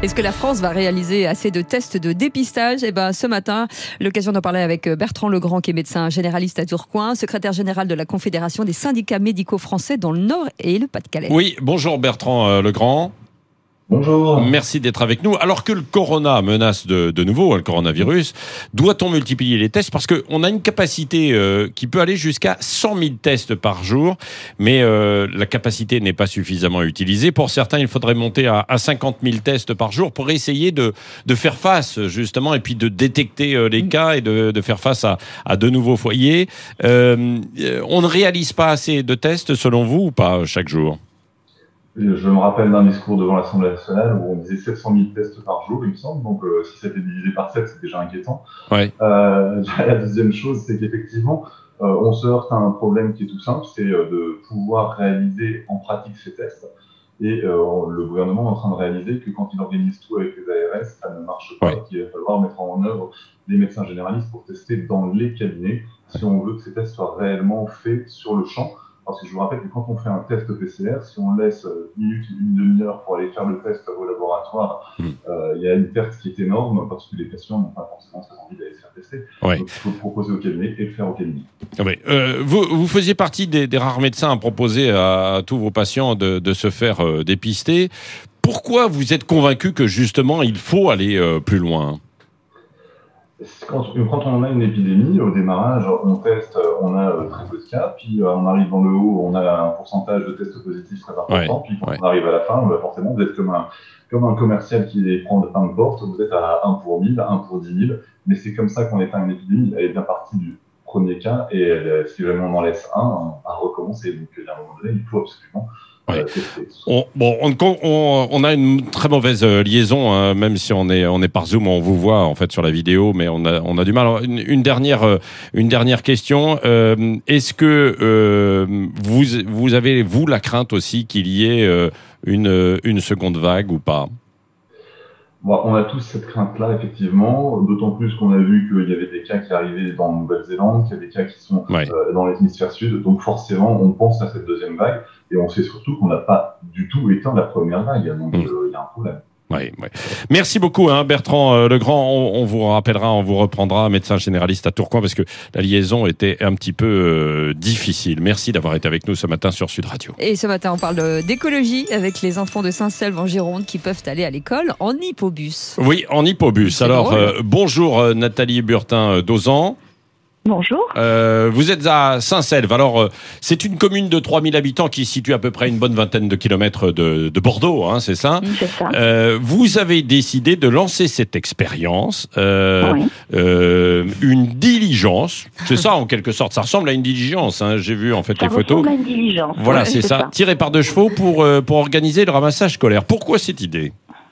Est-ce que la France va réaliser assez de tests de dépistage ? Ce matin, l'occasion d'en parler avec Bertrand Legrand, qui est médecin généraliste à Tourcoing, secrétaire général de la Confédération des syndicats médicaux français dans le Nord et le Pas-de-Calais. Oui, bonjour Bertrand Legrand. Bonjour. Merci d'être avec nous. Alors que le corona menace de nouveau, le coronavirus, doit-on multiplier les tests ? Parce qu'on a une capacité qui peut aller jusqu'à 100 000 tests par jour, mais la capacité n'est pas suffisamment utilisée. Pour certains, il faudrait monter à 50 000 tests par jour pour essayer de faire face, justement, et puis de détecter les cas et de faire face à de nouveaux foyers. On ne réalise pas assez de tests, selon vous, ou pas, chaque jour ? Je me rappelle d'un discours devant l'Assemblée nationale où on disait 700 000 tests par jour, il me semble. Donc, si c'était divisé par 7, c'est déjà inquiétant. Ouais. La deuxième chose, c'est qu'effectivement, on se heurte à un problème qui est tout simple, c'est de pouvoir réaliser en pratique ces tests. Et le gouvernement est en train de réaliser que quand il organise tout avec les ARS, ça ne marche pas, qu'il va falloir mettre en œuvre des médecins généralistes pour tester dans les cabinets, si on veut que ces tests soient réellement faits sur le champ. Parce que je vous rappelle que quand on fait un test PCR, si on laisse une minute, une demi-heure pour aller faire le test au laboratoire, il y a une perte qui est énorme parce que les patients n'ont pas forcément très envie d'aller se faire tester. Ouais. Donc il faut le proposer au cabinet et le faire au cabinet. Ouais. Vous faisiez partie des rares médecins à proposer à tous vos patients de se faire dépister. Pourquoi vous êtes convaincu que justement il faut aller plus loin ? Quand on a une épidémie, au démarrage, on teste, on a très peu de cas, puis on arrive dans le haut, on a un pourcentage de tests positifs très important, puis quand on arrive à la fin, forcément, vous êtes comme un commercial qui prend de pain de porte, vous êtes à 1 pour 1000, 1 pour 10 000, mais c'est comme ça qu'on éteint une épidémie. Elle est bien partie du premier cas, et si jamais on en laisse un, à recommencer. Donc, à un moment donné, il faut absolument tester. On a une très mauvaise liaison, hein, même si on est par Zoom, on vous voit en fait sur la vidéo, mais on a du mal. Alors, une dernière question. Est-ce que vous avez la crainte aussi qu'il y ait une seconde vague ou pas ? Bon, on a tous cette crainte-là, effectivement, d'autant plus qu'on a vu qu'il y avait des cas qui arrivaient dans la Nouvelle-Zélande, qu'il y a des cas qui sont dans l'hémisphère sud, donc forcément, on pense à cette deuxième vague, et on sait surtout qu'on n'a pas du tout éteint la première vague, donc il y a un problème. Oui. Merci beaucoup, Bertrand Legrand. On vous rappellera, on vous reprendra, médecin généraliste à Tourcoing, parce que la liaison était un petit peu difficile. Merci d'avoir été avec nous ce matin sur Sud Radio. Et ce matin, on parle d'écologie avec les enfants de Saint-Selve en Gironde qui peuvent aller à l'école en hippobus. Oui, en hippobus. Alors, bonjour Nathalie Burtin-Dozan. Bonjour. Vous êtes à Saint-Selve. Alors, c'est une commune de 3000 habitants qui se situe à peu près une bonne vingtaine de kilomètres de Bordeaux, hein, c'est ça ? C'est ça. Vous avez décidé de lancer cette expérience, une diligence. C'est ça, en quelque sorte. Ça ressemble à une diligence, hein. J'ai vu en fait les photos. Ça ressemble à une diligence. Voilà, c'est ça. Tiré par deux chevaux pour organiser le ramassage scolaire. Pourquoi cette idée ?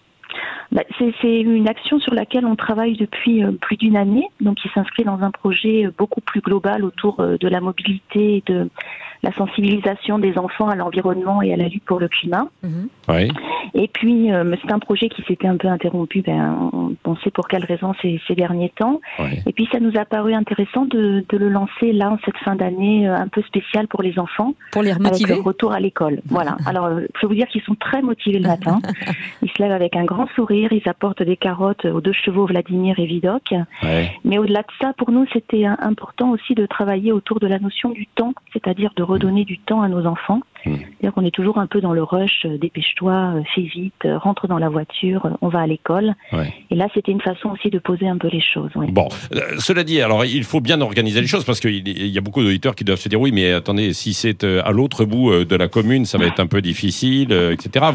C'est une action sur laquelle on travaille depuis plus d'une année, donc qui s'inscrit dans un projet beaucoup plus global autour de la mobilité et de la sensibilisation des enfants à l'environnement et à la lutte pour le climat. Oui. Et puis, c'est un projet qui s'était un peu interrompu, on sait pour quelles raisons ces derniers temps. Oui. Et puis, ça nous a paru intéressant de le lancer là, en cette fin d'année, un peu spéciale pour les enfants. Pour les remotiver. Avec le retour à l'école. Voilà. Alors, je peux vous dire qu'ils sont très motivés le matin. Ils se lèvent avec un grand sourire, ils apportent des carottes aux 2 chevaux Vladimir et Vidocq. Ouais. Mais au-delà de ça, pour nous, c'était important aussi de travailler autour de la notion du temps, c'est-à-dire de redonner du temps à nos enfants. C'est-à-dire qu'on est toujours un peu dans le rush, dépêche-toi, fais vite, rentre dans la voiture, on va à l'école. Ouais. Et là, c'était une façon aussi de poser un peu les choses. Oui. Bon, cela dit, alors il faut bien organiser les choses parce qu'il y a beaucoup d'auditeurs qui doivent se dire oui, mais attendez, si c'est à l'autre bout de la commune, ça va être un peu difficile, etc.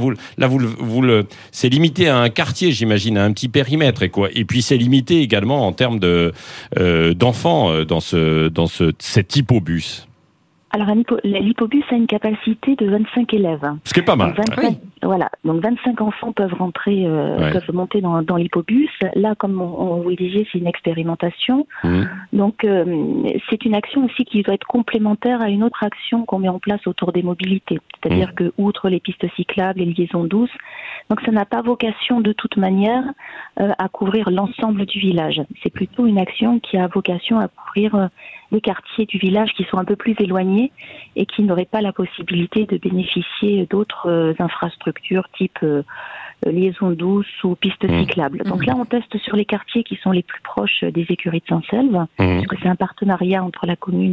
C'est limité à un quartier, j'imagine, à un petit périmètre et puis c'est limité également en termes d'enfants dans cet hippobus. Alors, l'hippobus a une capacité de 25 élèves. Ce qui est pas mal. Donc 25, voilà. Donc 25 enfants peuvent rentrer, peuvent monter dans l'hippobus. Là, comme on vous le disiez, c'est une expérimentation. Donc, c'est une action aussi qui doit être complémentaire à une autre action qu'on met en place autour des mobilités. C'est-à-dire que, outre les pistes cyclables et les liaisons douces, donc ça n'a pas vocation de toute manière à couvrir l'ensemble du village. C'est plutôt une action qui a vocation à couvrir les quartiers du village qui sont un peu plus éloignés et qui n'auraient pas la possibilité de bénéficier d'autres infrastructures type liaison douce ou piste cyclable. Donc là, on teste sur les quartiers qui sont les plus proches des écuries de Saint-Selve, puisque c'est un partenariat entre la commune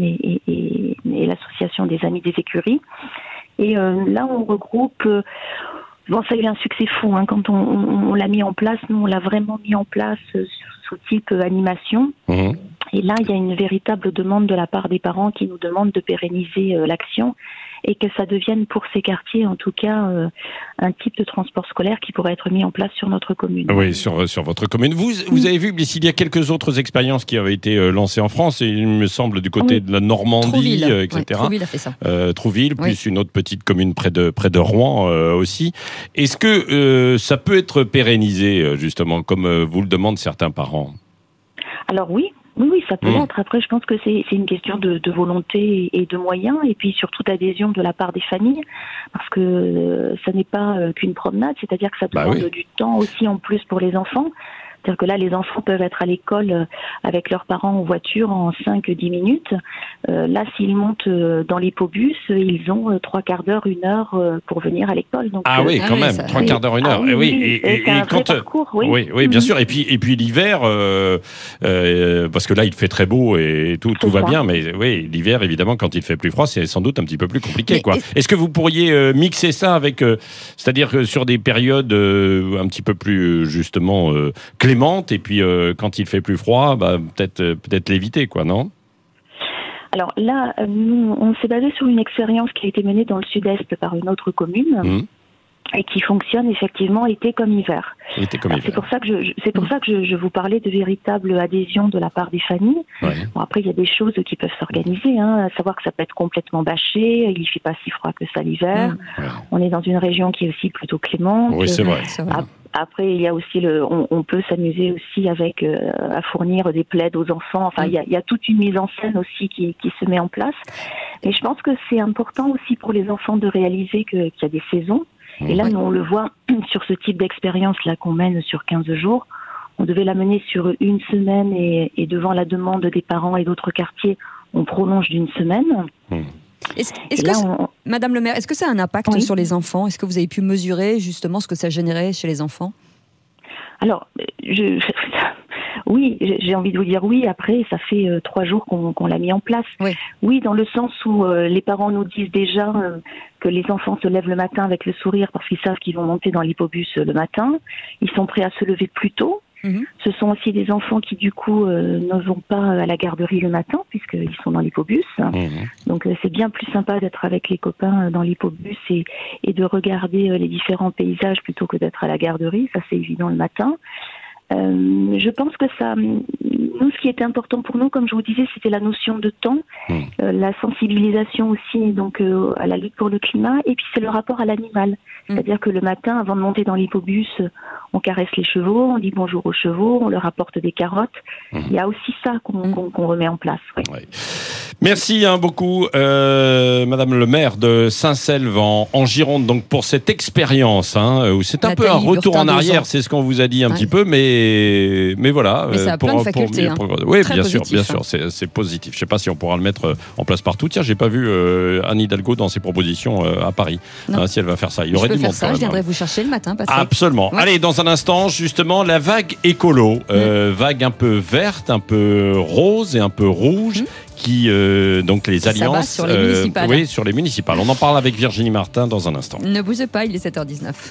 et l'association des Amis des écuries. Et là, on regroupe... Bon, ça a eu un succès fou, hein. Quand on l'a mis en place, nous, on l'a vraiment mis en place sous type animation. Et là, il y a une véritable demande de la part des parents qui nous demandent de pérenniser l'action et que ça devienne pour ces quartiers, en tout cas, un type de transport scolaire qui pourrait être mis en place sur notre commune. Oui, sur votre commune. Vous avez vu, mais s'il y a quelques autres expériences qui avaient été lancées en France, et il me semble du côté de la Normandie, etc. Trouville a fait ça. Trouville, plus une autre petite commune près de Rouen aussi. Est-ce que ça peut être pérennisé, justement, comme vous le demandent certains parents ? Alors oui, ça peut l'être. Après, je pense que c'est une question de volonté et de moyens, et puis surtout d'adhésion de la part des familles, parce que ça n'est pas qu'une promenade, c'est-à-dire que ça demande du temps aussi en plus pour les enfants. C'est-à-dire que là, les enfants peuvent être à l'école avec leurs parents en voiture en 5-10 minutes. Là, s'ils montent dans l'hippobus, ils ont 3 quarts d'heure, 1 heure pour venir à l'école. Donc, quand même, 3 quarts d'heure, 1 heure. C'est un vrai parcours, oui, bien sûr. Et puis l'hiver, parce que là, il fait très beau et tout va bien, mais oui, l'hiver, évidemment, quand il fait plus froid, c'est sans doute un petit peu plus compliqué, quoi. Est-ce que vous pourriez mixer ça avec, c'est-à-dire que sur des périodes un petit peu plus, justement, clémentes, et puis quand il fait plus froid, peut-être l'éviter, quoi, non ? Alors là, nous, on s'est basé sur une expérience qui a été menée dans le sud-est par une autre commune et qui fonctionne effectivement été comme hiver. C'est pour ça que je vous parlais de véritable adhésion de la part des familles. Bon, après, il y a des choses qui peuvent s'organiser, à savoir que ça peut être complètement bâché, il ne fait pas si froid que ça l'hiver. On est dans une région qui est aussi plutôt clémente. Oui, c'est vrai. Après, il y a aussi on peut s'amuser aussi avec à fournir des plaids aux enfants. Enfin, il y a toute une mise en scène aussi qui se met en place. Et je pense que c'est important aussi pour les enfants de réaliser qu'il y a des saisons. Et là, nous, on le voit sur ce type d'expérience là qu'on mène sur 15 jours. On devait la mener sur 1 semaine et devant la demande des parents et d'autres quartiers, on prolonge d'1 semaine. Madame le maire, est-ce que ça a un impact sur les enfants ? Est-ce que vous avez pu mesurer justement ce que ça générait chez les enfants ? Alors, oui, j'ai envie de vous dire oui. Après, ça fait 3 jours qu'on l'a mis en place. Oui, dans le sens où les parents nous disent déjà que les enfants se lèvent le matin avec le sourire parce qu'ils savent qu'ils vont monter dans l'hippobus le matin. Ils sont prêts à se lever plus tôt. Ce sont aussi des enfants qui, du coup, ne vont pas à la garderie le matin, puisqu'ils sont dans l'hippobus. Donc, c'est bien plus sympa d'être avec les copains dans l'hippobus et de regarder les différents paysages plutôt que d'être à la garderie. Ça, c'est évident le matin. Je pense que nous, ce qui était important pour nous, comme je vous disais, c'était la notion de temps, la sensibilisation aussi, donc à la lutte pour le climat, et puis c'est le rapport à l'animal. C'est-à-dire que le matin, avant de monter dans l'hippobus, on caresse les chevaux, on dit bonjour aux chevaux, on leur apporte des carottes. Il y a aussi ça qu'on remet en place. Merci beaucoup, Madame le maire de Saint-Selve en Gironde, donc pour cette expérience, où c'est un peu un retour en arrière, c'est ce qu'on vous a dit un petit peu, mais voilà. Mais ça a plein de facultés. Oui, bien sûr, c'est positif. Je ne sais pas si on pourra le mettre en place partout. Tiens, j'ai pas vu Anne Hidalgo dans ses propositions à Paris. Si elle va faire ça, il y aurait du monde. Je viendrai vous chercher le matin, Patrick. Absolument. Allez, dans un instant, justement, la vague écolo, vague un peu verte, un peu rose et un peu rouge. Qui donc les alliances sur les municipales. sur les municipales. On en parle avec Virginie Martin dans un instant. Ne bougez pas, il est 7h19.